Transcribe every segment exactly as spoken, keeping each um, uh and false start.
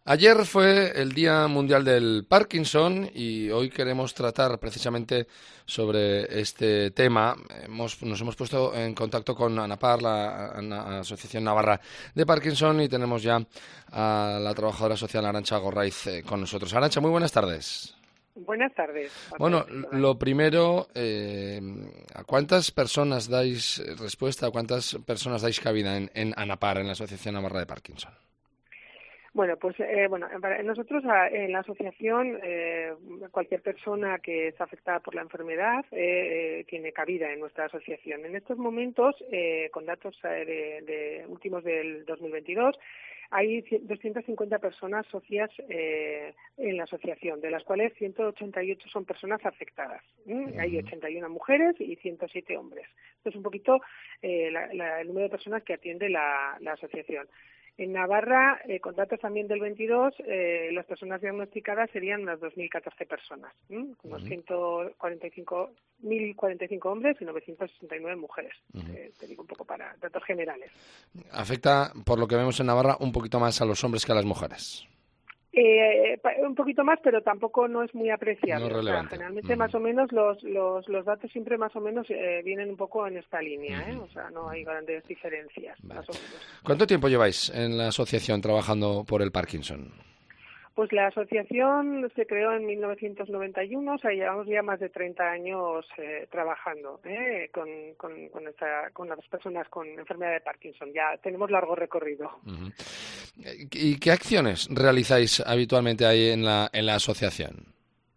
Ayer fue el Día Mundial del Parkinson y hoy queremos tratar precisamente sobre este tema. Hemos, nos hemos puesto en contacto con ANAPAR, la, la Asociación Navarra de Parkinson, y tenemos ya a la trabajadora social Arantxa Gorraiz eh, con nosotros. Arantxa, muy buenas tardes. Buenas tardes. Bueno, lo primero, eh, ¿a cuántas personas dais respuesta, a cuántas personas dais cabida en, en ANAPAR, en la Asociación Navarra de Parkinson? Bueno, pues eh, bueno, nosotros en la asociación, eh, cualquier persona que está afectada por la enfermedad eh, eh, tiene cabida en nuestra asociación. En estos momentos, eh, con datos de, de últimos del dos mil veintidós, hay doscientas cincuenta personas socias eh, en la asociación, de las cuales ciento ochenta y ocho son personas afectadas. ¿Mm? Hay ochenta y una mujeres y ciento siete hombres. Esto es un poquito eh, la, la, el número de personas que atiende la, la asociación. En Navarra, eh, con datos también del veintidós, eh, las personas diagnosticadas serían unas dos mil catorce personas, ¿eh? unos ciento cuarenta y cinco mil cuarenta y cinco hombres y novecientas sesenta y nueve mujeres. Uh-huh. eh, te digo un poco para datos generales. Afecta, por lo que vemos en Navarra, un poquito más a los hombres que a las mujeres. Eh, un poquito más, pero tampoco no es muy apreciable. No es relevante. O sea, generalmente uh-huh. más o menos los, los, los datos siempre más o menos eh, vienen un poco en esta línea, uh-huh. ¿eh? O sea, no hay grandes diferencias. Vale. Más o menos. ¿Cuánto tiempo lleváis en la asociación trabajando por el Parkinson? Pues la asociación se creó en mil novecientos noventa y uno, o sea, llevamos ya más de treinta años eh, trabajando eh, con, con, con, esta, con las personas con enfermedad de Parkinson. Ya tenemos largo recorrido. Uh-huh. ¿Y qué acciones realizáis habitualmente ahí en la, en la asociación?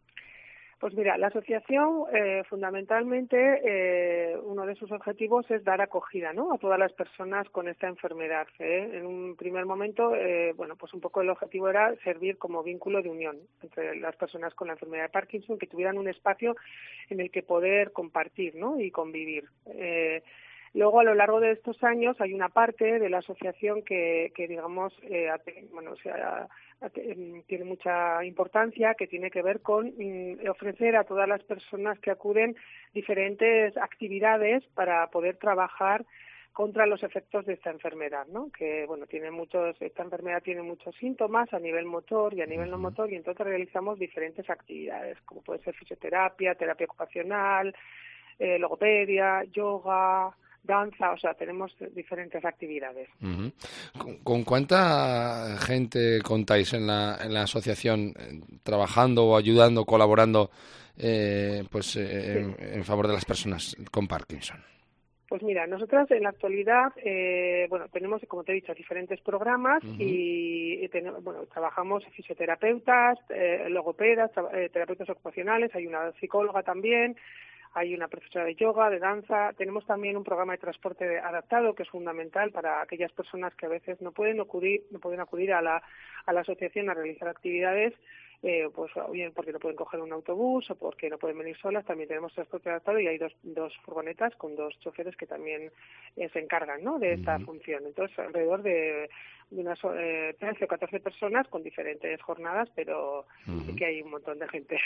Pues mira, la asociación eh, fundamentalmente eh, uno de sus objetivos es dar acogida, ¿no?, a todas las personas con esta enfermedad. ¿eh? En un primer momento, eh, bueno, pues un poco el objetivo era servir como vínculo de unión entre las personas con la enfermedad de Parkinson, que tuvieran un espacio en el que poder compartir, ¿no?, y convivir. Eh, Luego, a lo largo de estos años, hay una parte de la asociación que, que digamos, eh, bueno, o sea, tiene mucha importancia, que tiene que ver con mm, ofrecer a todas las personas que acuden diferentes actividades para poder trabajar contra los efectos de esta enfermedad, ¿no? Que, bueno, tiene muchos, esta enfermedad tiene muchos síntomas a nivel motor y a nivel no motor, y entonces realizamos diferentes actividades, como puede ser fisioterapia, terapia ocupacional, eh, logopedia, yoga, danza, o sea, tenemos diferentes actividades. Uh-huh. ¿Con, ¿Con cuánta gente contáis en la, en la asociación eh, trabajando o ayudando, colaborando eh, pues eh, en, en favor de las personas con Parkinson? Pues mira, nosotros en la actualidad, eh, bueno, tenemos, como te he dicho, diferentes programas. Uh-huh. y, y tenemos, bueno, trabajamos fisioterapeutas, eh, logopedas, eh, terapeutas ocupacionales, hay una psicóloga también, hay una profesora de yoga, de danza. Tenemos también un programa de transporte adaptado que es fundamental para aquellas personas que a veces no pueden acudir, no pueden acudir a la, a la asociación a realizar actividades, eh, pues o bien porque no pueden coger un autobús o porque no pueden venir solas. También tenemos transporte adaptado y hay dos, dos furgonetas con dos choferes que también eh, se encargan, ¿no?, de esta uh-huh. función. Entonces, alrededor de, de unas eh, trece o catorce personas con diferentes jornadas, pero uh-huh. sí que hay un montón de gente.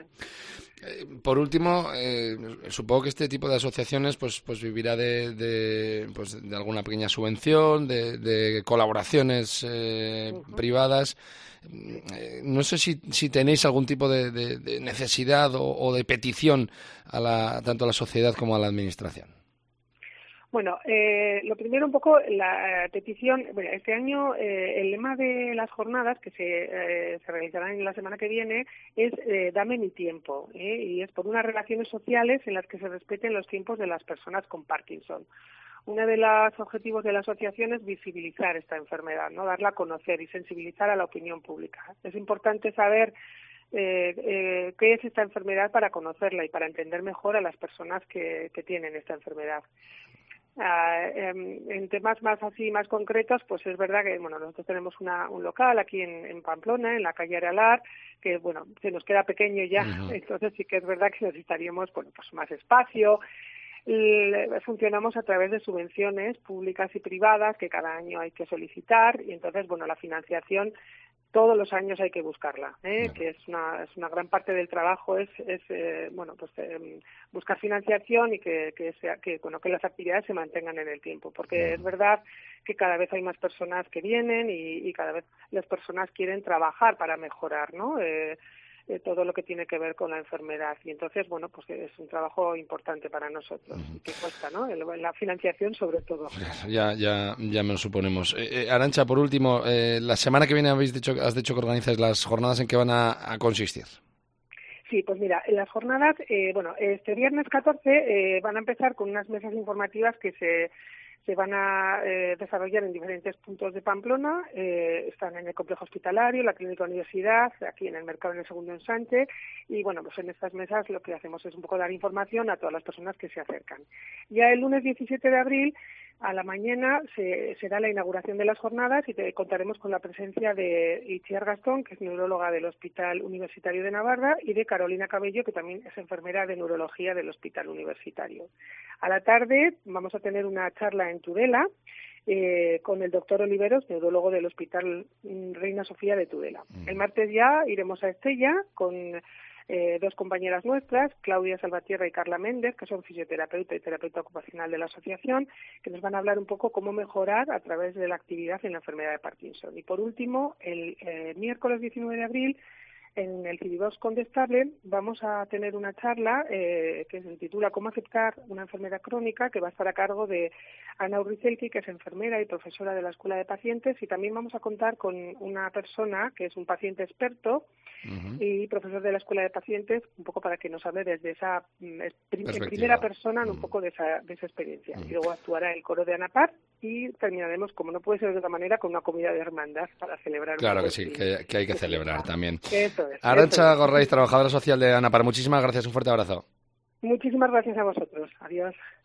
Por último, eh, supongo que este tipo de asociaciones pues pues vivirá de, de, pues, de alguna pequeña subvención, de, de colaboraciones eh, uh-huh. privadas. Eh, no sé si, si tenéis algún tipo de, de, de necesidad o, o de petición a la, tanto a la sociedad como a la administración. Bueno, eh, lo primero un poco la petición. Bueno, este año eh, el lema de las jornadas que se, eh, se realizarán la semana que viene es eh, dame mi tiempo, ¿eh? Y es por unas relaciones sociales en las que se respeten los tiempos de las personas con Parkinson. Uno de los objetivos de la asociación es visibilizar esta enfermedad, ¿no?, darla a conocer y sensibilizar a la opinión pública. Es importante saber eh, eh, qué es esta enfermedad para conocerla y para entender mejor a las personas que, que tienen esta enfermedad. Uh, en, en temas más así, más concretos, pues es verdad que, bueno, nosotros tenemos una, un local aquí en, en Pamplona, en la calle Aralar, que, bueno, se nos queda pequeño ya, uh-huh. entonces sí que es verdad que necesitaríamos, bueno, pues más espacio. Y funcionamos a través de subvenciones públicas y privadas que cada año hay que solicitar, y entonces, bueno, la financiación todos los años hay que buscarla, ¿eh? No. que es una, es una gran parte del trabajo es, es eh, bueno, pues eh, buscar financiación y que, que, sea, que, bueno, que las actividades se mantengan en el tiempo, porque no. es verdad que cada vez hay más personas que vienen y, y cada vez las personas quieren trabajar para mejorar, ¿no? Eh, eh, todo lo que tiene que ver con la enfermedad y entonces bueno pues es un trabajo importante para nosotros uh-huh. que cuesta, ¿no? La financiación sobre todo. Ya ya ya me lo suponemos. Eh, eh, Arantxa, por último, eh, la semana que viene habéis dicho has dicho que organizáis las jornadas, ¿en qué van a, a consistir? Sí, pues mira, en las jornadas, eh, bueno, este viernes catorce eh, van a empezar con unas mesas informativas que se se van a eh, desarrollar en diferentes puntos de Pamplona, eh, están en el complejo hospitalario, la clínica universidad, aquí en el mercado en el segundo ensanche, y bueno, pues en estas mesas lo que hacemos es un poco dar información a todas las personas que se acercan. Ya el lunes diecisiete de abril, a la mañana, se será la inauguración de las jornadas y te contaremos con la presencia de Itziar Gastón, que es neuróloga del Hospital Universitario de Navarra, y de Carolina Cabello, que también es enfermera de neurología del Hospital Universitario. A la tarde vamos a tener una charla en Tudela eh, con el doctor Oliveros, neurólogo del Hospital Reina Sofía de Tudela. El martes ya iremos a Estella con eh, dos compañeras nuestras, Claudia Salvatierra y Carla Méndez, que son fisioterapeuta y terapeuta ocupacional de la asociación, que nos van a hablar un poco cómo mejorar a través de la actividad en la enfermedad de Parkinson. Y por último, el eh, miércoles diecinueve de abril, en el Cibidós Condestable vamos a tener una charla eh, que se titula ¿Cómo aceptar una enfermedad crónica?, que va a estar a cargo de Ana Urrizelki, que es enfermera y profesora de la Escuela de Pacientes, y también vamos a contar con una persona que es un paciente experto uh-huh. y profesor de la Escuela de Pacientes, un poco para que nos hable desde esa prim- en primera persona uh-huh. un poco de esa, de esa experiencia. Uh-huh. Y luego actuará el coro de ANAPAR y terminaremos, como no puede ser de otra manera, con una comida de hermandad para celebrar. Claro que sí, que, que hay que celebrar también. Eso es. Arantxa Gorraiz, trabajadora social de ANAPAR, muchísimas gracias, un fuerte abrazo. Muchísimas gracias a vosotros. Adiós.